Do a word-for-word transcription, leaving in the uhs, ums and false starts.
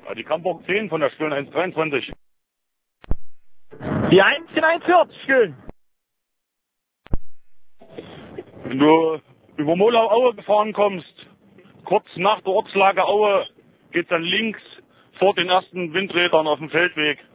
Ja, die Camburg zehn von der Stullen eins dreiundzwanzig. Die eins eins vierzig, schön. Wenn du über Molau-Aue gefahren kommst, kurz nach der Ortslage Aue, geht's dann links vor den ersten Windrädern auf dem Feldweg.